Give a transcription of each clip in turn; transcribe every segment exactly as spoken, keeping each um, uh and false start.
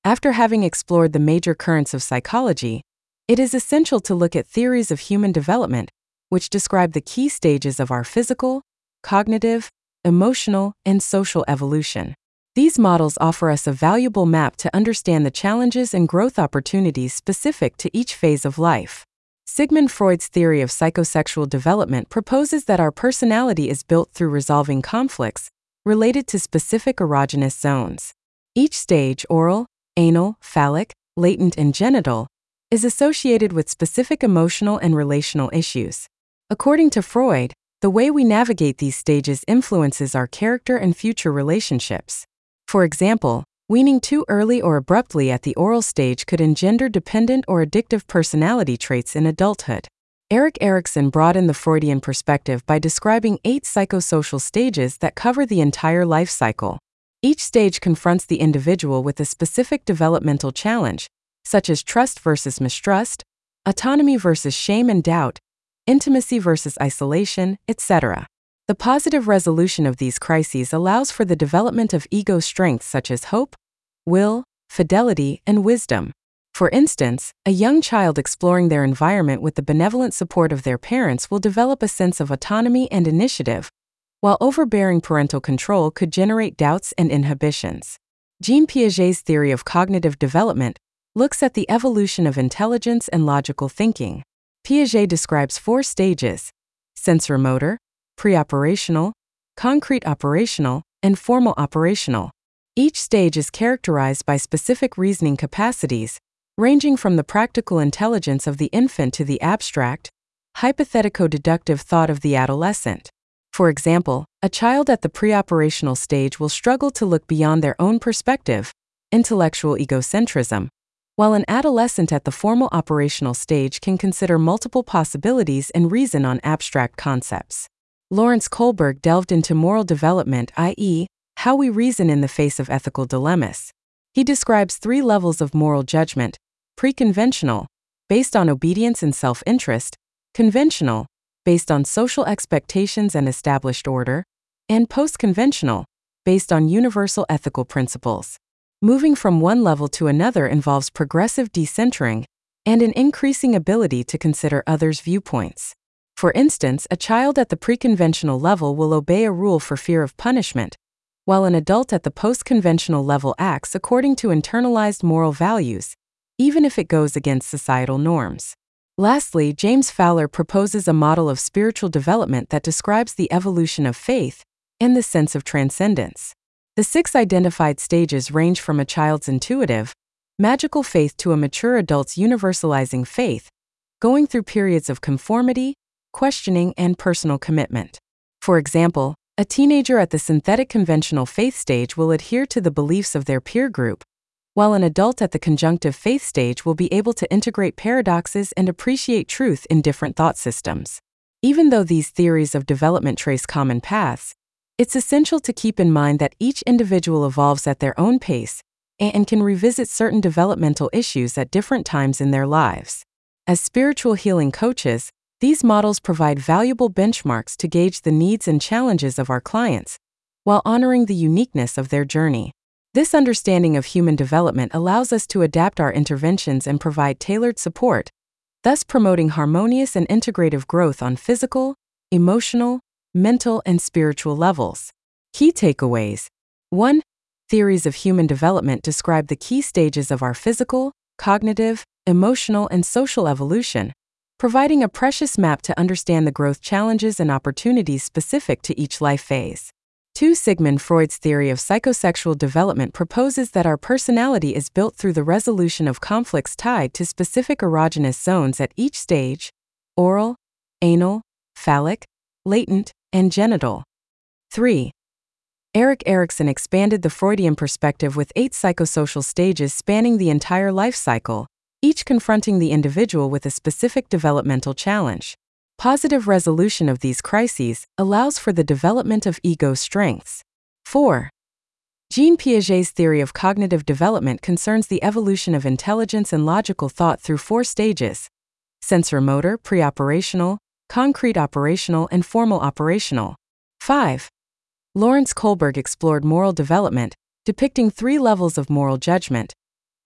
After having explored the major currents of psychology, it is essential to look at theories of human development, which describe the key stages of our physical, cognitive, emotional, and social evolution. These models offer us a valuable map to understand the challenges and growth opportunities specific to each phase of life. Sigmund Freud's theory of psychosexual development proposes that our personality is built through resolving conflicts related to specific erogenous zones. Each stage, oral, anal, phallic, latent, and genital, is associated with specific emotional and relational issues. According to Freud, the way we navigate these stages influences our character and future relationships. For example, weaning too early or abruptly at the oral stage could engender dependent or addictive personality traits in adulthood. Erik Erikson broadened the Freudian perspective by describing eight psychosocial stages that cover the entire life cycle. Each stage confronts the individual with a specific developmental challenge, such as trust versus mistrust, autonomy versus shame and doubt, intimacy versus isolation, et cetera. The positive resolution of these crises allows for the development of ego strengths such as hope, will, fidelity, and wisdom. For instance, a young child exploring their environment with the benevolent support of their parents will develop a sense of autonomy and initiative, while overbearing parental control could generate doubts and inhibitions. Jean Piaget's theory of cognitive development looks at the evolution of intelligence and logical thinking. Piaget describes four stages: sensor-motor, pre-operational, concrete operational, and formal operational. Each stage is characterized by specific reasoning capacities, ranging from the practical intelligence of the infant to the abstract, hypothetico-deductive thought of the adolescent. For example, a child at the pre-operational stage will struggle to look beyond their own perspective, intellectual egocentrism, while an adolescent at the formal operational stage can consider multiple possibilities and reason on abstract concepts. Lawrence Kohlberg delved into moral development, that is, how we reason in the face of ethical dilemmas. He describes three levels of moral judgment: pre-conventional, based on obedience and self-interest; conventional, based on social expectations and established order; and post-conventional, based on universal ethical principles. Moving from one level to another involves progressive decentering and an increasing ability to consider others' viewpoints. For instance, a child at the pre-conventional level will obey a rule for fear of punishment, while an adult at the post-conventional level acts according to internalized moral values, even if it goes against societal norms. Lastly, James Fowler proposes a model of spiritual development that describes the evolution of faith and the sense of transcendence. The six identified stages range from a child's intuitive, magical faith to a mature adult's universalizing faith, going through periods of conformity, questioning, and personal commitment. For example, a teenager at the synthetic conventional faith stage will adhere to the beliefs of their peer group, while an adult at the conjunctive faith stage will be able to integrate paradoxes and appreciate truth in different thought systems. Even though these theories of development trace common paths, it's essential to keep in mind that each individual evolves at their own pace and can revisit certain developmental issues at different times in their lives. As spiritual healing coaches, these models provide valuable benchmarks to gauge the needs and challenges of our clients, while honoring the uniqueness of their journey. This understanding of human development allows us to adapt our interventions and provide tailored support, thus promoting harmonious and integrative growth on physical, emotional, mental, and spiritual levels. Key takeaways. one. Theories of human development describe the key stages of our physical, cognitive, emotional, and social evolution, providing a precious map to understand the growth challenges and opportunities specific to each life phase. two. Sigmund Freud's theory of psychosexual development proposes that our personality is built through the resolution of conflicts tied to specific erogenous zones at each stage: oral, anal, phallic, latent, and genital. three. Erik Erikson expanded the Freudian perspective with eight psychosocial stages spanning the entire life cycle, each confronting the individual with a specific developmental challenge. Positive resolution of these crises allows for the development of ego strengths. four. Jean Piaget's theory of cognitive development concerns the evolution of intelligence and logical thought through four stages: sensor-motor, pre-operational, concrete operational, and formal operational. five. Lawrence Kohlberg explored moral development, depicting three levels of moral judgment: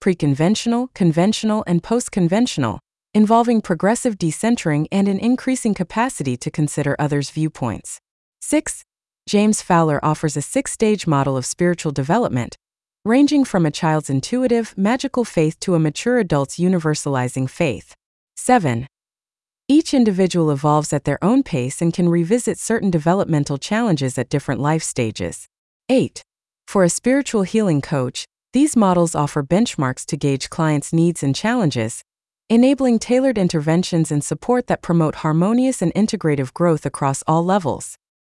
pre-conventional, conventional, and post-conventional, involving progressive decentering and an increasing capacity to consider others' viewpoints. six. James Fowler offers a six-stage model of spiritual development, ranging from a child's intuitive, magical faith to a mature adult's universalizing faith. seven. Each individual evolves at their own pace and can revisit certain developmental challenges at different life stages. eight. For a spiritual healing coach, these models offer benchmarks to gauge clients' needs and challenges, enabling tailored interventions and support that promote harmonious and integrative growth across all levels.